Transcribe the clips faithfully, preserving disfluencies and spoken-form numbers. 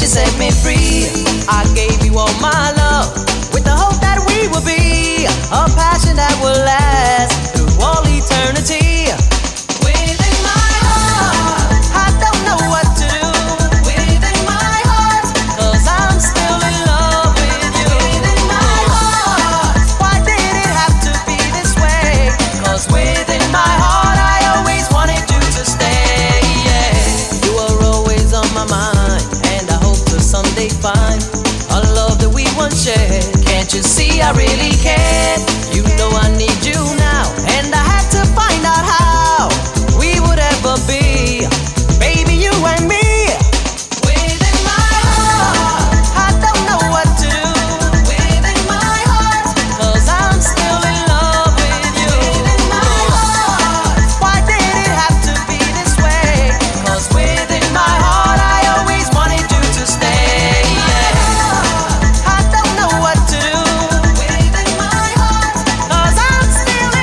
set me free. I gave you all my love with the hope that we will be a passion that will last through all eternity. Within my heart, I don't know what to do. Within my heart, 'cause I'm still in love with you. Within my heart, why did it have to be this way? 'Cause within my heart I always wanted you to stay, yeah. You are always on my mind, and I hope to someday find a love that we once shared. Can't you see I really care? You know I need you now, and I had to find out how we would ever be, baby, you and me. Within my heart, I don't know what to do. Within my heart, 'cause I'm still in love with you. Within my heart, why did it have to be this way? 'Cause within my heart I always wanted you to stay, yeah. I don't know what to do. Within my heart, 'cause I'm still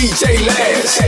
D J Laz.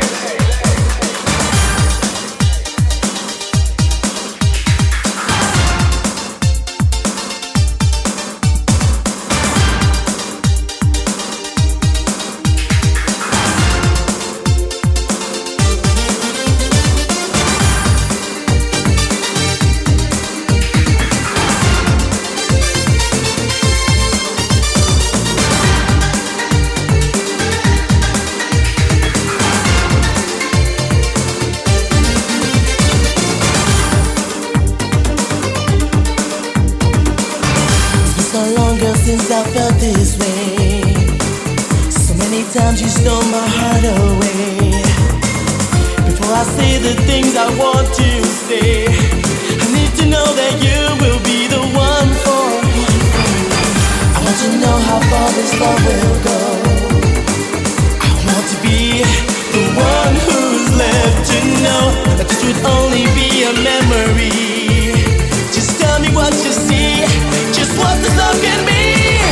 Since I felt this way, so many times you stole my heart away. Before I say the things I want to say, I need to know that you will be the one for me. I want to know how far this love will go. I want to be the one who's left to know that this would only be a memory. Just tell me what you see, just what this love can be.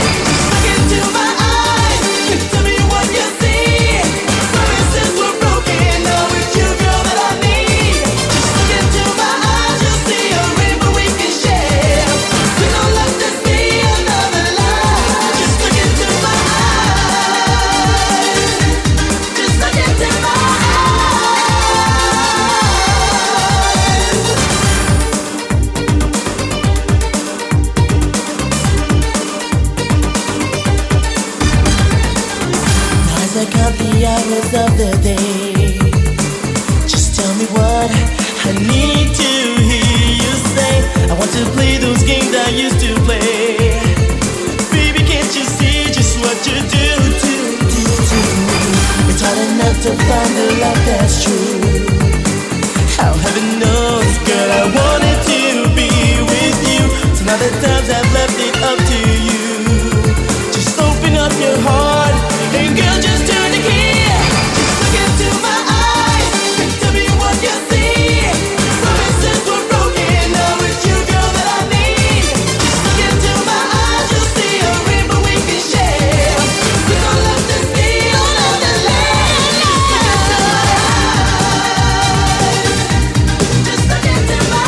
I count the hours of the day. Just tell me what I need to hear you say. I want to play those games I used to play. Baby, can't you see just what you do, do, do, do? It's hard enough to find the love that's true. How heaven knows, girl, I wanted to be with you. Some other times I've left it up to you. Just open up your heart, and girl, just turn the key. Just look into my eyes and tell me what you see. Promises were broken, now it's you, girl, that I need. Just look into my eyes, you'll see a rainbow we can share. We gon' let this be another land. Just look into my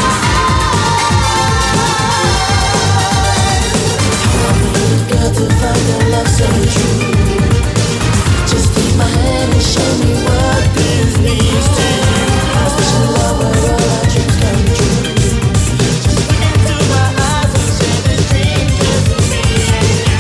eyes. I want you, girl, to find a love so true. Just take my hand and show me what this means to you. A special love where all our dreams come true. Just look into my eyes and share this dream just for me and you.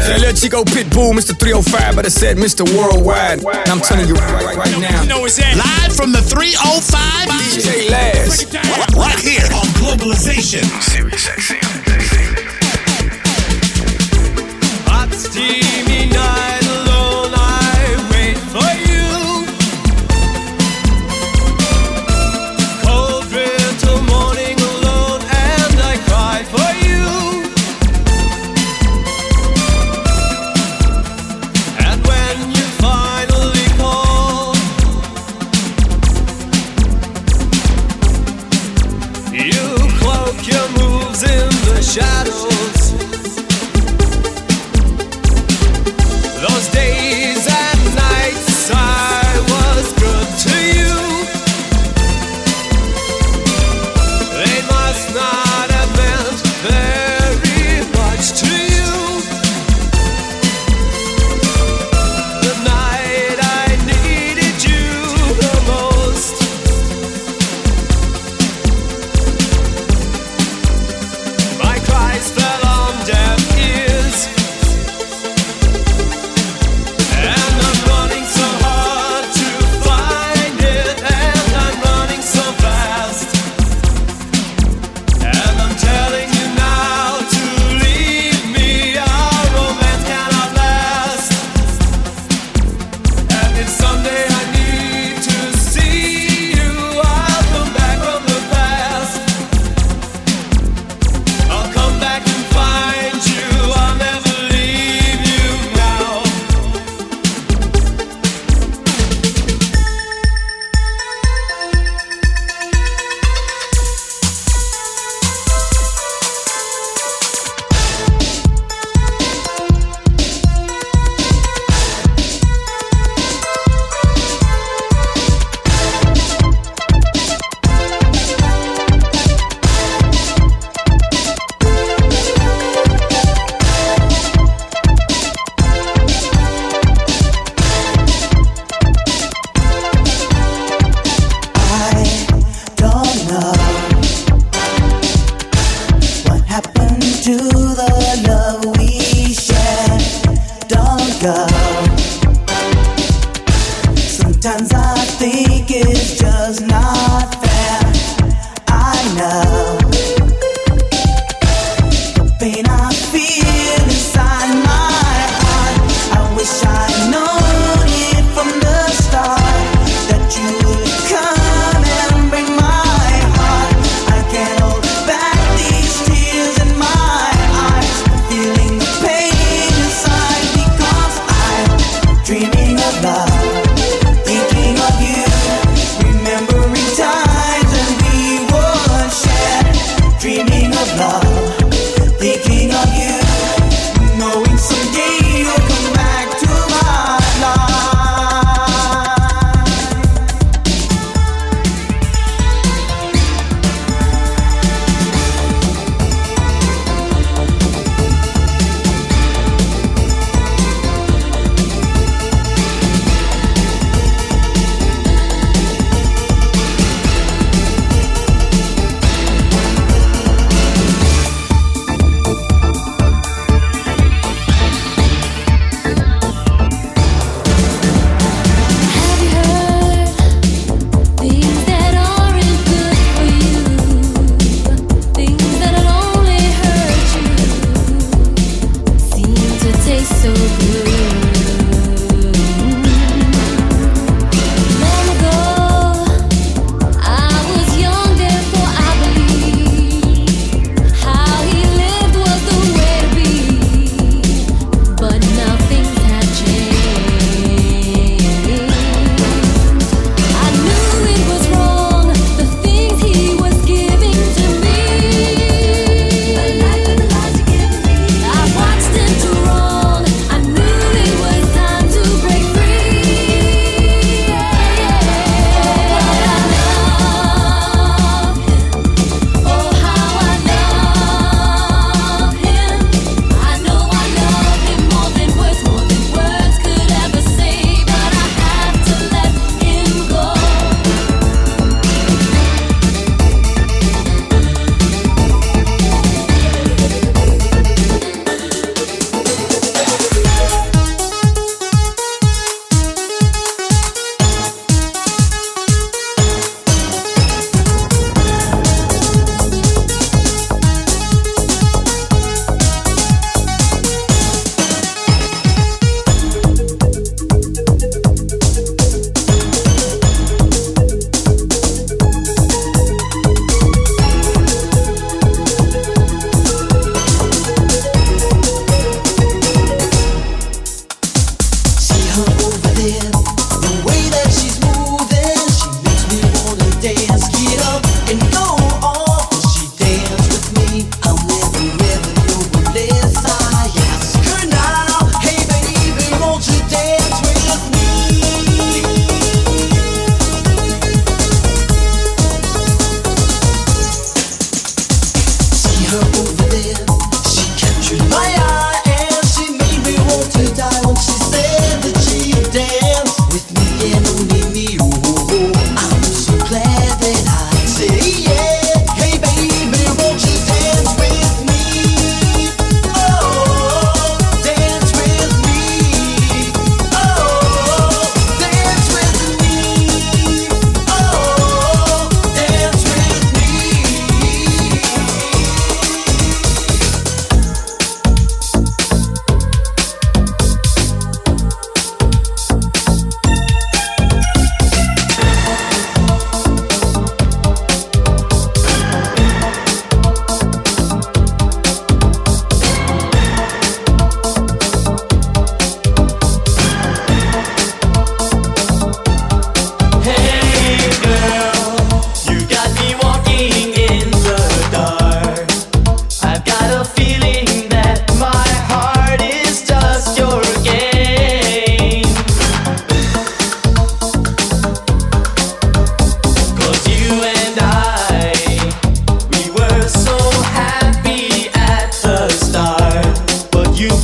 Yeah, Lil Chico Pitbull, Mister three oh five, but I said Mister Worldwide. And I'm telling you right, right, right now. You know it's that. Live from the three oh five. D J Laz. Right here on Globalization. Sirius X M. Hot steamy night alone, I wait for you. Cold winter morning alone, and I cry for you. And when you finally call, you cloak your moves in the shadow.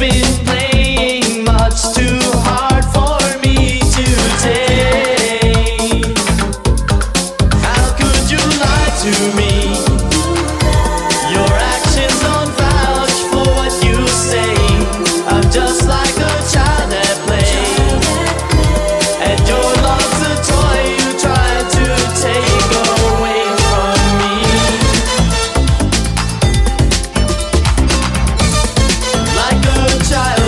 been playing much too hard for me to take. How could you lie to me? Your actions don't vouch for what you say. I'm just like a child at play, and your love's a toy you try to take away from me. Like a child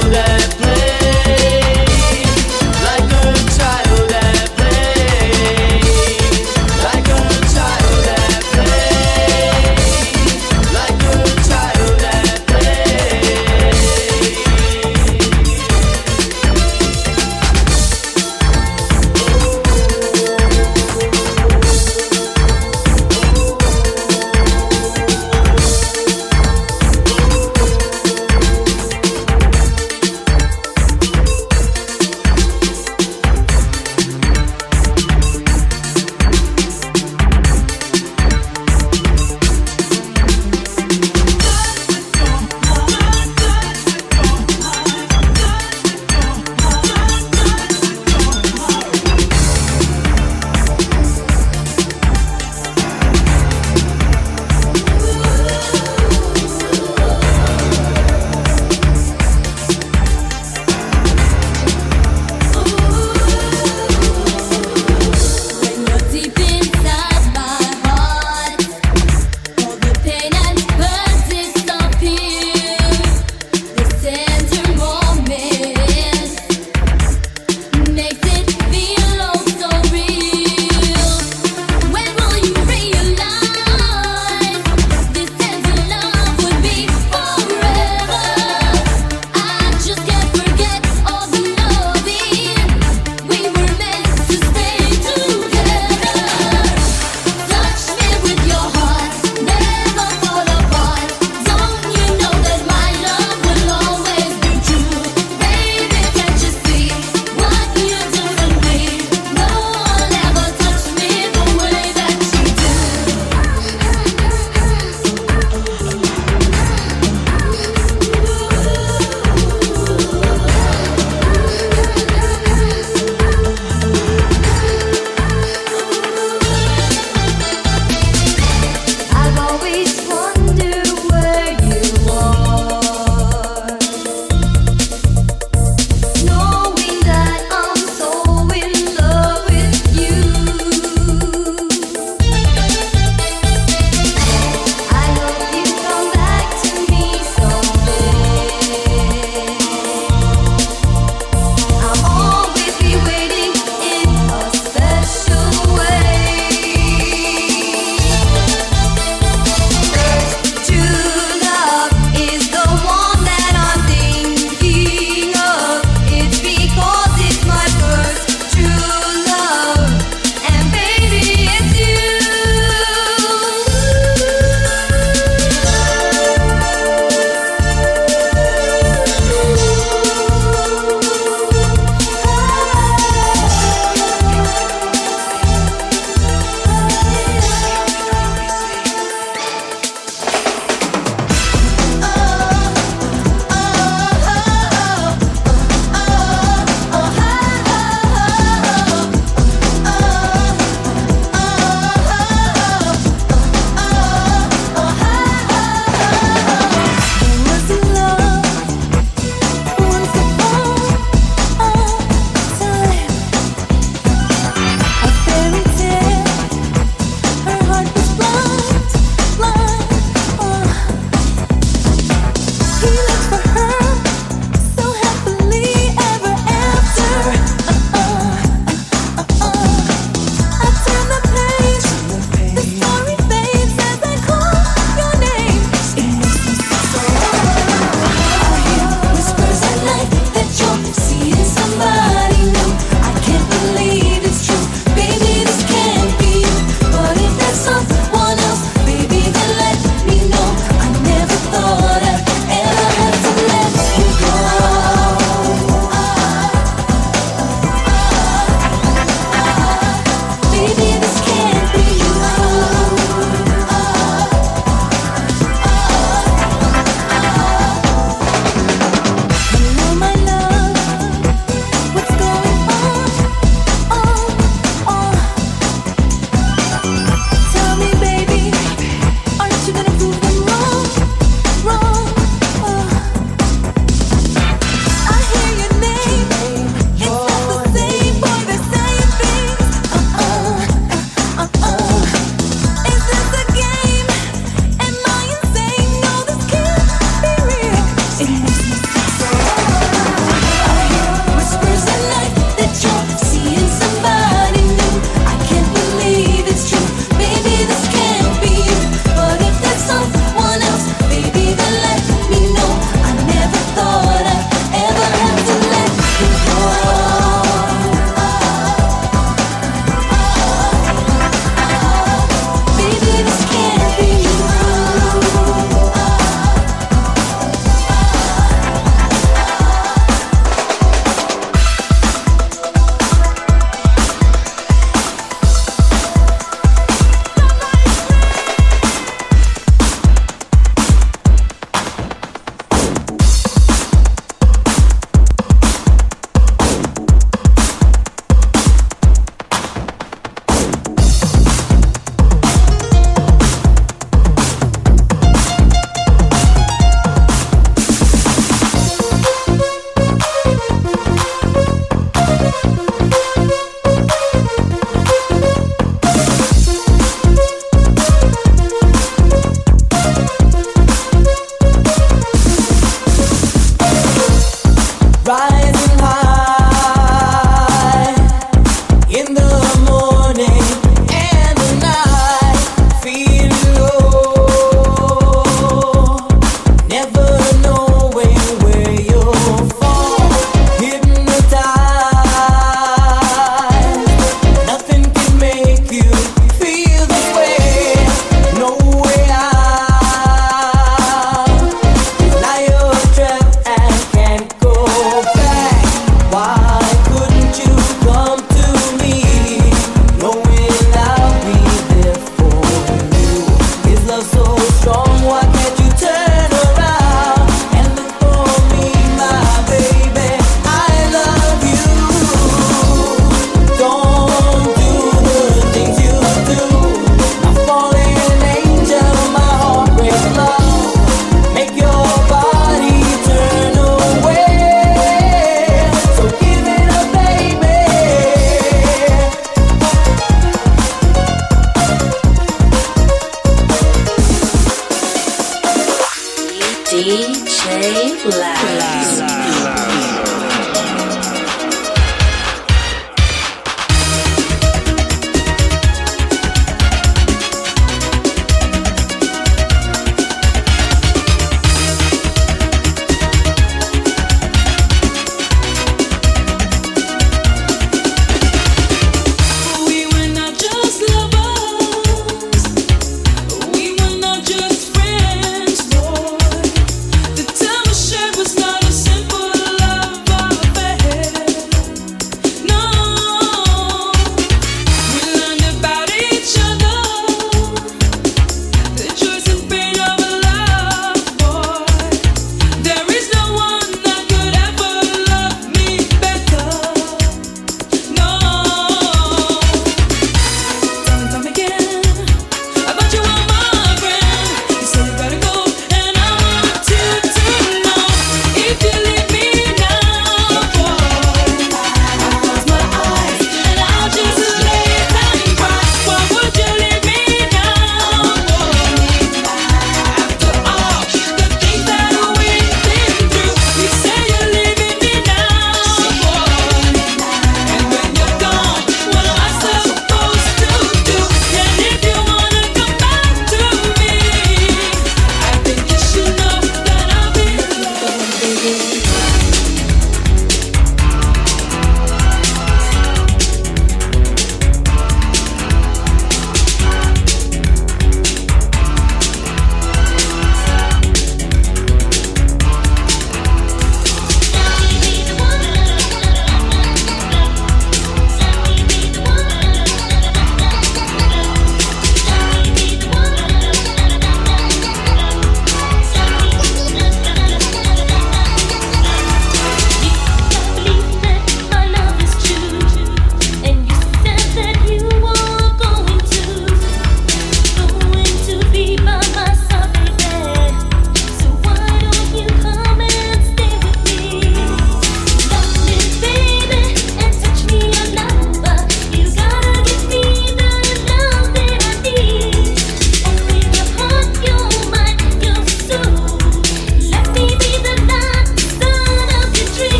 The time we shared was not as simple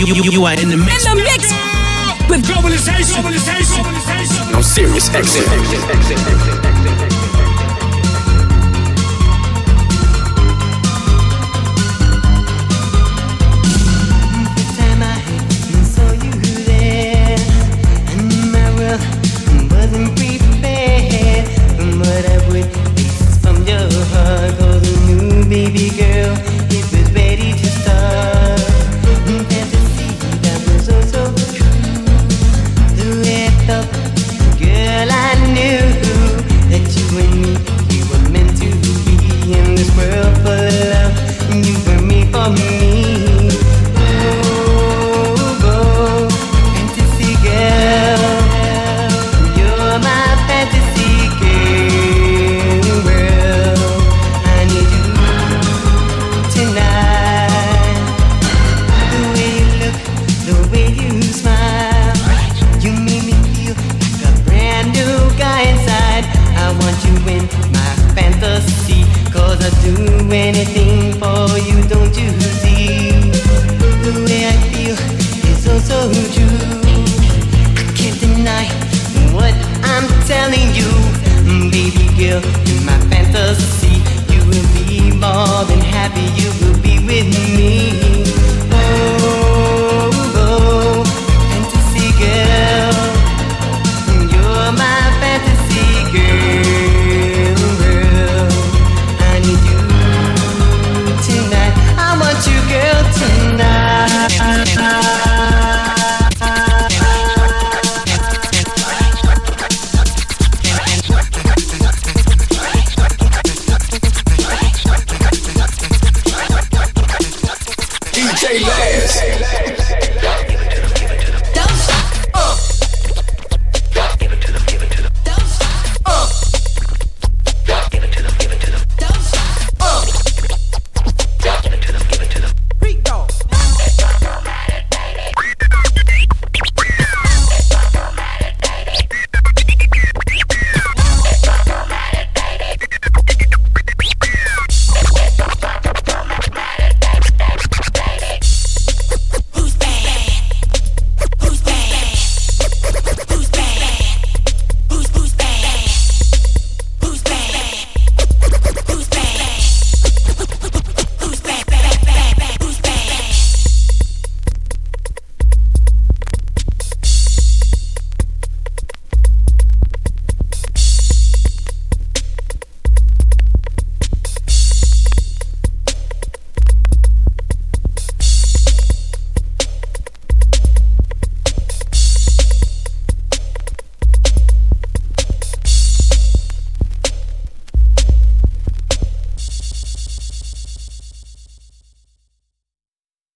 You, you, you are in the mix. In the mix with globalization. globalization. I'm serious. Exit. Exit. Exit. Exit. Exit. Baby girl, it was ready to start. Fantasy that was oh so true. The way I felt, girl, I knew that you and me, we were meant to be in this world full of love. You were made for me. Oh, oh, fantasy girl, you're my fantasy girl. I need you tonight. The way you look, the way you smile, you make me feel like a brand new guy inside. I want you in my fantasy, cause I'd do anything for you, don't you see? The way I feel is so, so true. I can't deny what I'm telling you. Baby girl, in my fantasy, you will be more than happy, you will be with me.